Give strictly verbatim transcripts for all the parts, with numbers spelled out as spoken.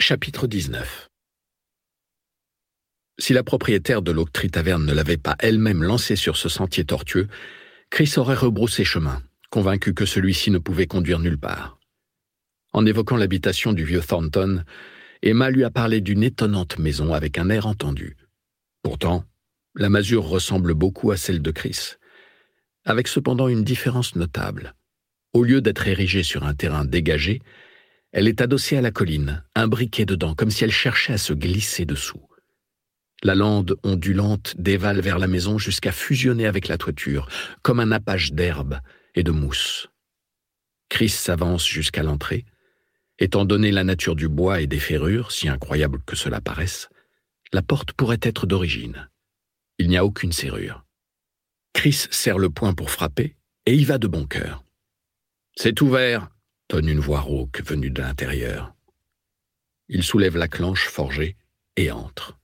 Chapitre dix-neuf. Si la propriétaire de l'Oak-Tree Taverne ne l'avait pas elle-même lancé sur ce sentier tortueux, Chris aurait rebroussé chemin, convaincu que celui-ci ne pouvait conduire nulle part. En évoquant l'habitation du vieux Thornton, Emma lui a parlé d'une étonnante maison avec un air entendu. Pourtant, la masure ressemble beaucoup à celle de Chris, avec cependant une différence notable. Au lieu d'être érigée sur un terrain dégagé, elle est adossée à la colline, imbriquée dedans, comme si elle cherchait à se glisser dessous. La lande ondulante dévale vers la maison jusqu'à fusionner avec la toiture, comme un nappage d'herbe et de mousse. Chris s'avance jusqu'à l'entrée. Étant donné la nature du bois et des ferrures, si incroyable que cela paraisse, la porte pourrait être d'origine. Il n'y a aucune serrure. Chris serre le poing pour frapper et y va de bon cœur. « C'est ouvert !» tonne une voix rauque venue de l'intérieur. Il soulève la clenche forgée et entre.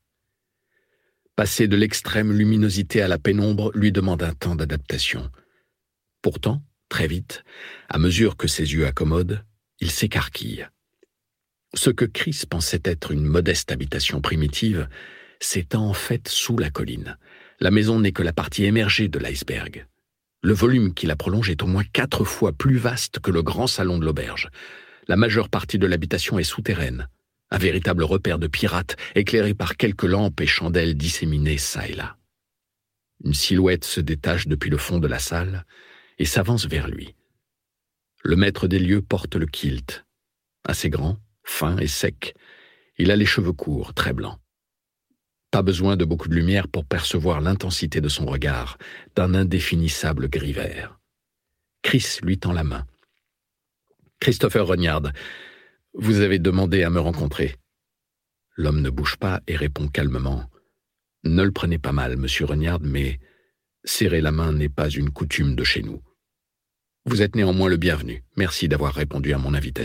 Passer de l'extrême luminosité à la pénombre lui demande un temps d'adaptation. Pourtant, très vite, à mesure que ses yeux accommodent, il s'écarquille. Ce que Chris pensait être une modeste habitation primitive s'étend en fait sous la colline. La maison n'est que la partie émergée de l'iceberg. Le volume qui la prolonge est au moins quatre fois plus vaste que le grand salon de l'auberge. La majeure partie de l'habitation est souterraine, un véritable repère de pirates éclairé par quelques lampes et chandelles disséminées çà et là. Une silhouette se détache depuis le fond de la salle et s'avance vers lui. Le maître des lieux porte le kilt. Assez grand, fin et sec, il a les cheveux courts, très blancs. Pas besoin de beaucoup de lumière pour percevoir l'intensité de son regard, d'un indéfinissable gris vert. Chris lui tend la main. « Christopher Ronyard, vous avez demandé à me rencontrer. » L'homme ne bouge pas et répond calmement. « Ne le prenez pas mal, monsieur Ronyard, mais serrer la main n'est pas une coutume de chez nous. Vous êtes néanmoins le bienvenu. Merci d'avoir répondu à mon invitation. »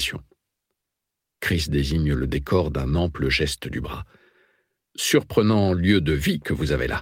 Chris désigne le décor d'un ample geste du bras. « Surprenant lieu de vie que vous avez là.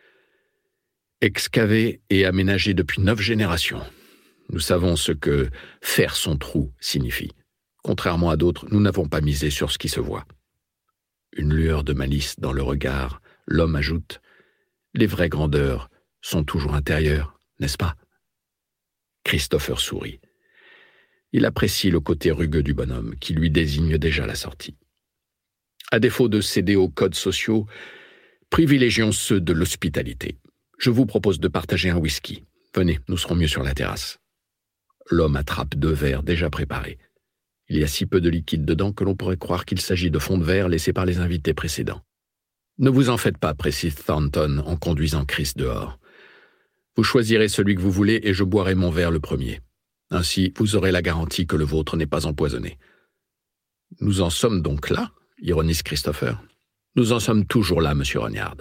Excavé et aménagé depuis neuf générations. Nous savons ce que « faire son trou » signifie. Contrairement à d'autres, nous n'avons pas misé sur ce qui se voit. » Une lueur de malice dans le regard, l'homme ajoute « Les vraies grandeurs sont toujours intérieures, n'est-ce pas ?» Christopher sourit. Il apprécie le côté rugueux du bonhomme, qui lui désigne déjà la sortie. À défaut de céder aux codes sociaux, privilégions ceux de l'hospitalité. Je vous propose de partager un whisky. Venez, nous serons mieux sur la terrasse. L'homme attrape deux verres déjà préparés. Il y a si peu de liquide dedans que l'on pourrait croire qu'il s'agit de fond de verre laissé par les invités précédents. Ne vous en faites pas, précise Thornton en conduisant Chris dehors. Vous choisirez celui que vous voulez et je boirai mon verre le premier. Ainsi, vous aurez la garantie que le vôtre n'est pas empoisonné. Nous en sommes donc là, ironise Christopher. Nous en sommes toujours là, monsieur Ronyard.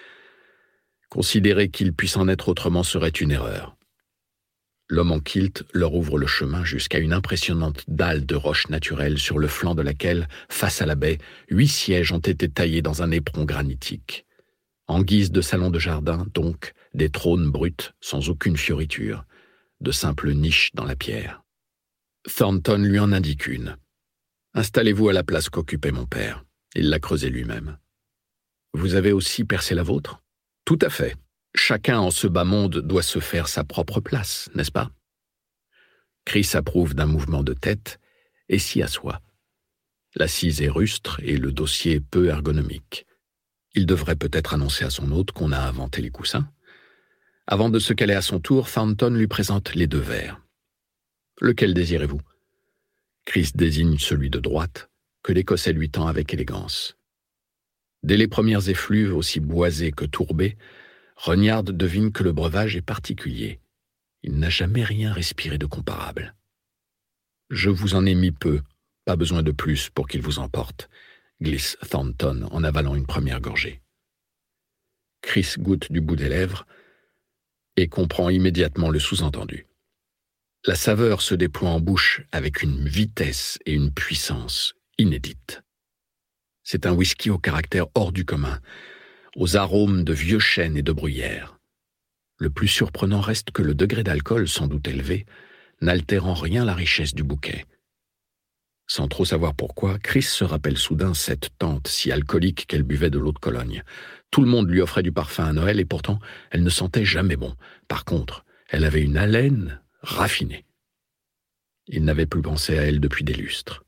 Considérer qu'il puisse en être autrement serait une erreur. L'homme en kilt leur ouvre le chemin jusqu'à une impressionnante dalle de roche naturelle sur le flanc de laquelle, face à la baie, huit sièges ont été taillés dans un éperon granitique. En guise de salon de jardin, donc, des trônes bruts, sans aucune fioriture, de simples niches dans la pierre. Thornton lui en indique une. « Installez-vous à la place qu'occupait mon père. Il l'a creusée lui-même. »« Vous avez aussi percé la vôtre ?»« Tout à fait. Chacun en ce bas monde doit se faire sa propre place, n'est-ce pas ?» Chris approuve d'un mouvement de tête et s'y assoit. L'assise est rustre et le dossier peu ergonomique. Il devrait peut-être annoncer à son hôte qu'on a inventé les coussins. Avant de se caler à son tour, Thornton lui présente les deux verres. « Lequel désirez-vous » Chris désigne celui de droite, que l'Écossais lui tend avec élégance. Dès les premières effluves, aussi boisées que tourbées, Ronyard devine que le breuvage est particulier. Il n'a jamais rien respiré de comparable. « Je vous en ai mis peu, pas besoin de plus pour qu'il vous emporte », glisse Thornton en avalant une première gorgée. Chris goûte du bout des lèvres et comprend immédiatement le sous-entendu. La saveur se déploie en bouche avec une vitesse et une puissance inédites. C'est un whisky au caractère hors du commun, aux arômes de vieux chêne et de bruyère. Le plus surprenant reste que le degré d'alcool, sans doute élevé, n'altère en rien la richesse du bouquet. Sans trop savoir pourquoi, Chris se rappelle soudain cette tante si alcoolique qu'elle buvait de l'eau de Cologne. Tout le monde lui offrait du parfum à Noël et pourtant, elle ne sentait jamais bon. Par contre, elle avait une haleine raffinée. Il n'avait plus pensé à elle depuis des lustres.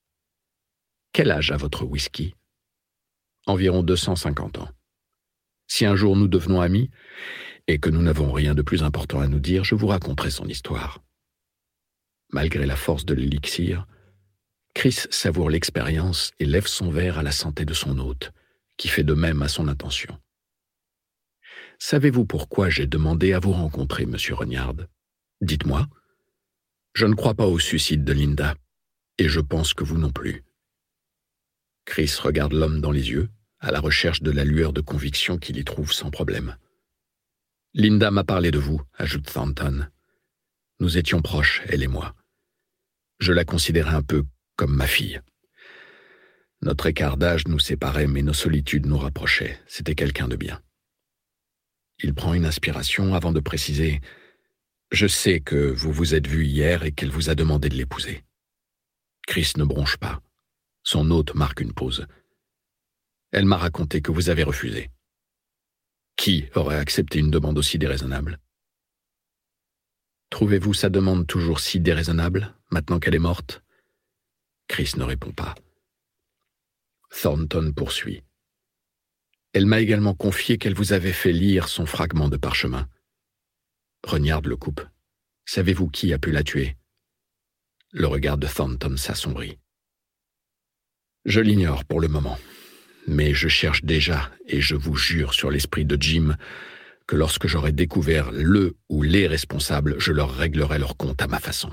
Quel âge a votre whisky ? Environ deux cent cinquante ans. Si un jour nous devenons amis, et que nous n'avons rien de plus important à nous dire, je vous raconterai son histoire. Malgré la force de l'élixir, Chris savoure l'expérience et lève son verre à la santé de son hôte, qui fait de même à son intention. Savez-vous pourquoi j'ai demandé à vous rencontrer, monsieur Ronyard ? Dites-moi. Je ne crois pas au suicide de Linda, et je pense que vous non plus. Chris regarde l'homme dans les yeux, à la recherche de la lueur de conviction qu'il y trouve sans problème. Linda m'a parlé de vous, ajoute Thornton. Nous étions proches, elle et moi. Je la considérais un peu comme ma fille. Notre écart d'âge nous séparait, mais nos solitudes nous rapprochaient. C'était quelqu'un de bien. Il prend une inspiration avant de préciser « Je sais que vous vous êtes vus hier et qu'elle vous a demandé de l'épouser. » Chris ne bronche pas. Son hôte marque une pause. « Elle m'a raconté que vous avez refusé. » Qui aurait accepté une demande aussi déraisonnable ? Trouvez-vous sa demande toujours si déraisonnable, maintenant qu'elle est morte ? Chris ne répond pas. Thornton poursuit. Elle m'a également confié qu'elle vous avait fait lire son fragment de parchemin. Ronyard le coupe. Savez-vous qui a pu la tuer ? Le regard de Thornton s'assombrit. Je l'ignore pour le moment, mais je cherche déjà, et je vous jure sur l'esprit de Jim, que lorsque j'aurai découvert le ou les responsables, je leur réglerai leur compte à ma façon.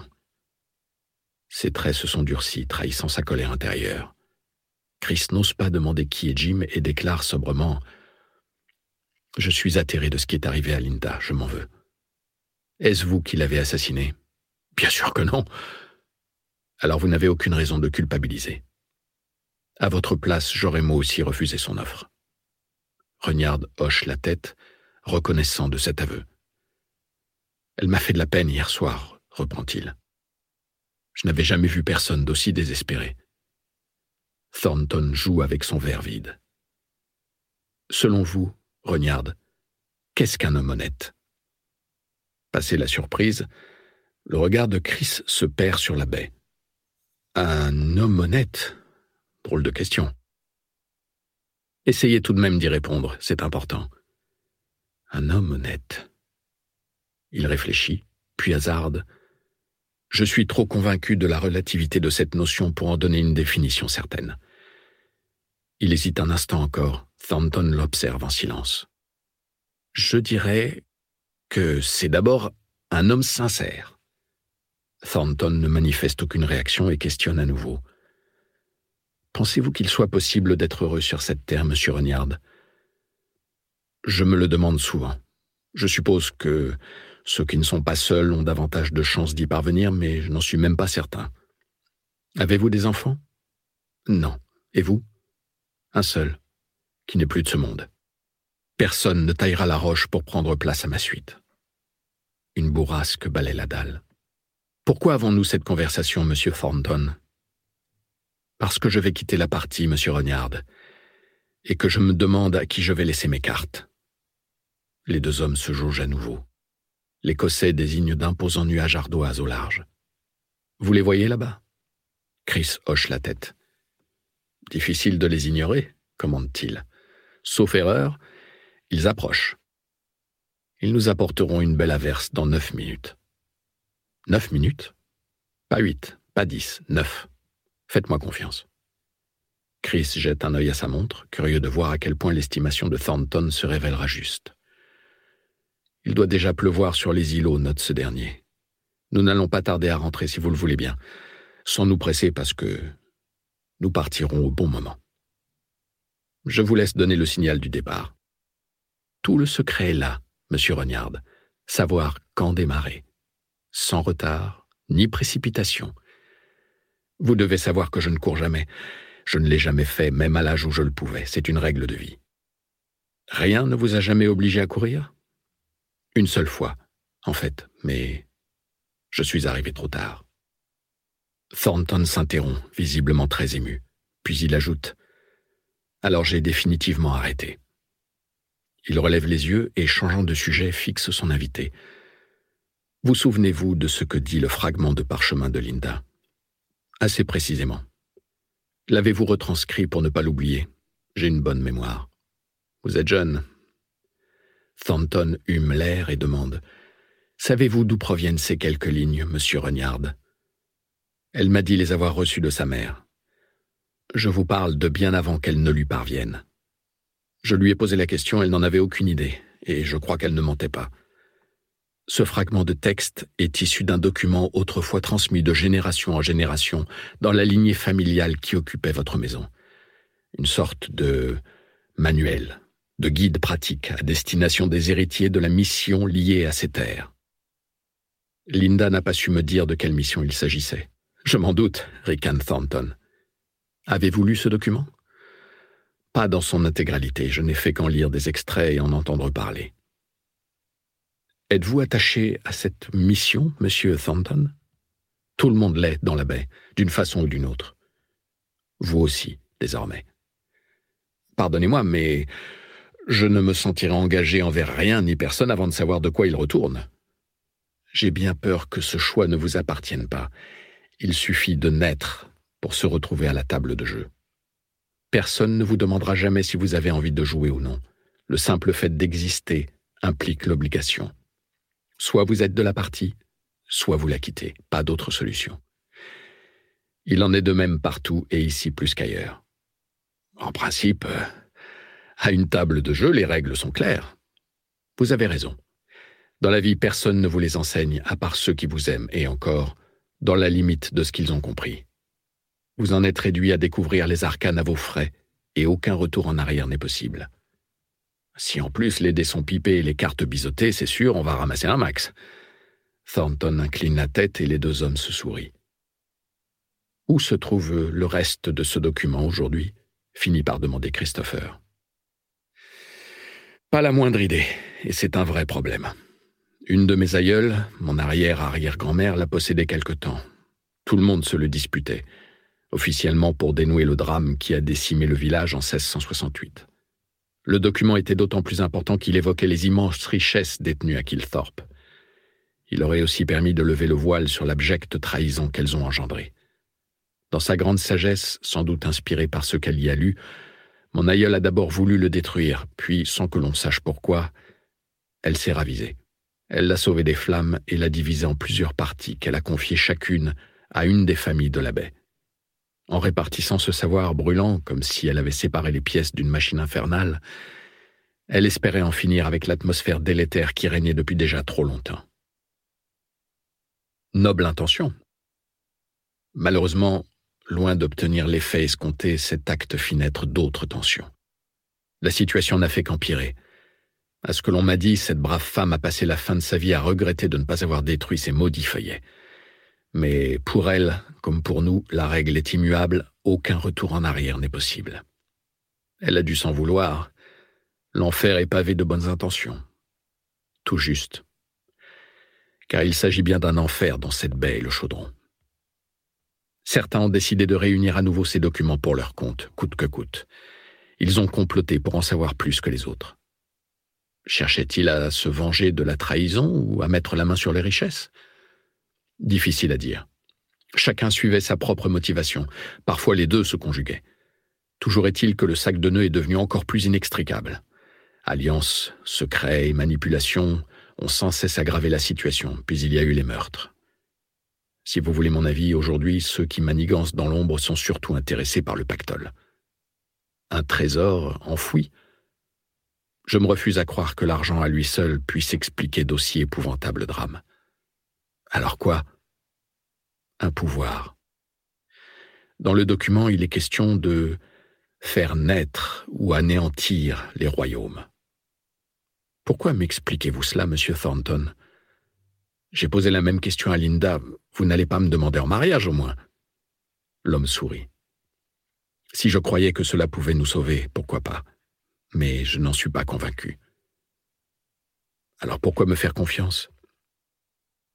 Ses traits se sont durcis, trahissant sa colère intérieure. Chris n'ose pas demander qui est Jim et déclare sobrement « Je suis atterré de ce qui est arrivé à Linda, je m'en veux. Est-ce vous qui l'avez assassiné ? Bien sûr que non. Alors vous n'avez aucune raison de culpabiliser. À votre place, j'aurais moi aussi refusé son offre. » Ronyard hoche la tête, reconnaissant de cet aveu. « Elle m'a fait de la peine hier soir, » reprend-il. « Je n'avais jamais vu personne d'aussi désespéré. » Thornton joue avec son verre vide. « Selon vous, Ronyard, qu'est-ce qu'un homme honnête ?» Passé la surprise, le regard de Chris se perd sur la baie. « Un homme honnête ? Drôle de question. » Essayez tout de même d'y répondre, c'est important. Un homme honnête. Il réfléchit, puis hasarde. Je suis trop convaincu de la relativité de cette notion pour en donner une définition certaine. Il hésite un instant encore. Thornton l'observe en silence. Je dirais que c'est d'abord un homme sincère. Thornton ne manifeste aucune réaction et questionne à nouveau. Pensez-vous qu'il soit possible d'être heureux sur cette terre, monsieur Ronyard ? Je me le demande souvent. Je suppose que ceux qui ne sont pas seuls ont davantage de chances d'y parvenir, mais je n'en suis même pas certain. Avez-vous des enfants ? Non. Et vous ? Un seul, qui n'est plus de ce monde. Personne ne taillera la roche pour prendre place à ma suite. Une bourrasque balaie la dalle. Pourquoi avons-nous cette conversation, monsieur Thornton ? Parce que je vais quitter la partie, monsieur Ronyard, et que je me demande à qui je vais laisser mes cartes. Les deux hommes se jaugent à nouveau. L'Écossais désigne d'imposants nuages ardoises au large. Vous les voyez là-bas ? Chris hoche la tête. Difficile de les ignorer, commande-t-il. Sauf erreur, ils approchent. Ils nous apporteront une belle averse dans neuf minutes. Neuf minutes ? Pas huit, pas dix, neuf. Faites-moi confiance. Chris jette un œil à sa montre, curieux de voir à quel point l'estimation de Thornton se révélera juste. Il doit déjà pleuvoir sur les îlots, note ce dernier. Nous n'allons pas tarder à rentrer si vous le voulez bien, sans nous presser parce que nous partirons au bon moment. Je vous laisse donner le signal du départ. Tout le secret est là, monsieur Ronyard, savoir quand démarrer, sans retard ni précipitation. Vous devez savoir que je ne cours jamais. Je ne l'ai jamais fait, même à l'âge où je le pouvais. C'est une règle de vie. Rien ne vous a jamais obligé à courir ? Une seule fois, en fait, mais je suis arrivé trop tard. Thornton s'interrompt, visiblement très ému. Puis il ajoute « Alors j'ai définitivement arrêté. » Il relève les yeux et, changeant de sujet, fixe son invité. « Vous souvenez-vous de ce que dit le fragment de parchemin de Linda ?»« Assez précisément. »« L'avez-vous retranscrit pour ne pas l'oublier ? J'ai une bonne mémoire. »« Vous êtes jeune. » Thornton hume l'air et demande « Savez-vous d'où proviennent ces quelques lignes, monsieur Regnard ?» Elle m'a dit les avoir reçues de sa mère. Je vous parle de bien avant qu'elle ne lui parvienne. Je lui ai posé la question, elle n'en avait aucune idée, et je crois qu'elle ne mentait pas. Ce fragment de texte est issu d'un document autrefois transmis de génération en génération dans la lignée familiale qui occupait votre maison. Une sorte de manuel, de guide pratique à destination des héritiers de la mission liée à ces terres. Linda n'a pas su me dire de quelle mission il s'agissait. Je m'en doute, ricane Thornton. Avez-vous lu ce document ? Pas dans son intégralité, je n'ai fait qu'en lire des extraits et en entendre parler. Êtes-vous attaché à cette mission, monsieur Thornton ? Tout le monde l'est dans la baie, d'une façon ou d'une autre. Vous aussi, désormais. Pardonnez-moi, mais je ne me sentirai engagé envers rien ni personne avant de savoir de quoi il retourne. J'ai bien peur que ce choix ne vous appartienne pas. Il suffit de naître pour se retrouver à la table de jeu. Personne ne vous demandera jamais si vous avez envie de jouer ou non. Le simple fait d'exister implique l'obligation. Soit vous êtes de la partie, soit vous la quittez. Pas d'autre solution. Il en est de même partout et ici plus qu'ailleurs. En principe, à une table de jeu, les règles sont claires. Vous avez raison. Dans la vie, personne ne vous les enseigne à part ceux qui vous aiment, et encore, dans la limite de ce qu'ils ont compris. Vous en êtes réduit à découvrir les arcanes à vos frais, et aucun retour en arrière n'est possible. Si en plus les dés sont pipés et les cartes biseautées, c'est sûr, on va ramasser un max. Thornton incline la tête et les deux hommes se sourient. Où se trouve le reste de ce document aujourd'hui ? Finit par demander Christopher. Pas la moindre idée, et c'est un vrai problème. Une de mes aïeules, mon arrière-arrière-grand-mère, l'a possédée quelque temps. Tout le monde se le disputait, officiellement pour dénouer le drame qui a décimé le village en seize cent soixante-huit. Le document était d'autant plus important qu'il évoquait les immenses richesses détenues à Kilthorpe. Il aurait aussi permis de lever le voile sur l'abjecte trahison qu'elles ont engendrée. Dans sa grande sagesse, sans doute inspirée par ce qu'elle y a lu, mon aïeule a d'abord voulu le détruire, puis, sans que l'on sache pourquoi, elle s'est ravisée. Elle l'a sauvé des flammes et l'a divisé en plusieurs parties qu'elle a confiées chacune à une des familles de la baie. En répartissant ce savoir brûlant, comme si elle avait séparé les pièces d'une machine infernale, elle espérait en finir avec l'atmosphère délétère qui régnait depuis déjà trop longtemps. Noble intention. Malheureusement, loin d'obtenir l'effet escompté, cet acte fit naître d'autres tensions. La situation n'a fait qu'empirer. À ce que l'on m'a dit, cette brave femme a passé la fin de sa vie à regretter de ne pas avoir détruit ces maudits feuillets. Mais pour elle, comme pour nous, la règle est immuable, aucun retour en arrière n'est possible. Elle a dû s'en vouloir. L'enfer est pavé de bonnes intentions. Tout juste. Car il s'agit bien d'un enfer dans cette baie et le chaudron. Certains ont décidé de réunir à nouveau ces documents pour leur compte, coûte que coûte. Ils ont comploté pour en savoir plus que les autres. Cherchait-il à se venger de la trahison ou à mettre la main sur les richesses ? Difficile à dire. Chacun suivait sa propre motivation. Parfois les deux se conjuguaient. Toujours est-il que le sac de nœuds est devenu encore plus inextricable. Alliances, secrets et manipulations ont sans cesse aggravé la situation, puis il y a eu les meurtres. Si vous voulez mon avis, aujourd'hui, ceux qui manigancent dans l'ombre sont surtout intéressés par le pactole. Un trésor enfoui ? Je me refuse à croire que l'argent à lui seul puisse expliquer d'aussi épouvantables drames. Alors quoi ? Un pouvoir. Dans le document, il est question de faire naître ou anéantir les royaumes. Pourquoi m'expliquez-vous cela, monsieur Thornton ? J'ai posé la même question à Linda. Vous n'allez pas me demander en mariage, au moins ? L'homme sourit. Si je croyais que cela pouvait nous sauver, pourquoi pas ? Mais je n'en suis pas convaincu. Alors pourquoi me faire confiance ?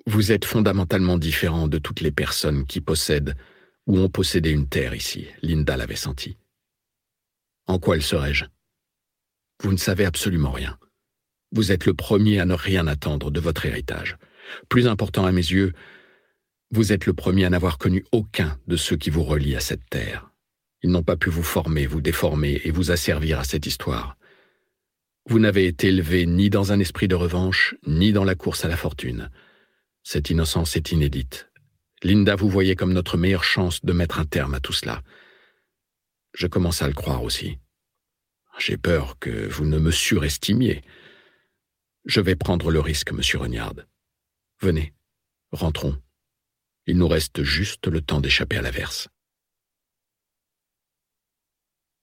Vous êtes fondamentalement différent de toutes les personnes qui possèdent ou ont possédé une terre ici, Linda l'avait senti. En quoi le serais-je? Vous ne savez absolument rien. Vous êtes le premier à ne rien attendre de votre héritage. Plus important à mes yeux, vous êtes le premier à n'avoir connu aucun de ceux qui vous relient à cette terre. Ils n'ont pas pu vous former, vous déformer et vous asservir à cette histoire. Vous n'avez été élevé ni dans un esprit de revanche, ni dans la course à la fortune. Cette innocence est inédite. Linda vous voyait comme notre meilleure chance de mettre un terme à tout cela. Je commence à le croire aussi. J'ai peur que vous ne me surestimiez. Je vais prendre le risque, monsieur Ronyard. Venez, rentrons. Il nous reste juste le temps d'échapper à l'averse.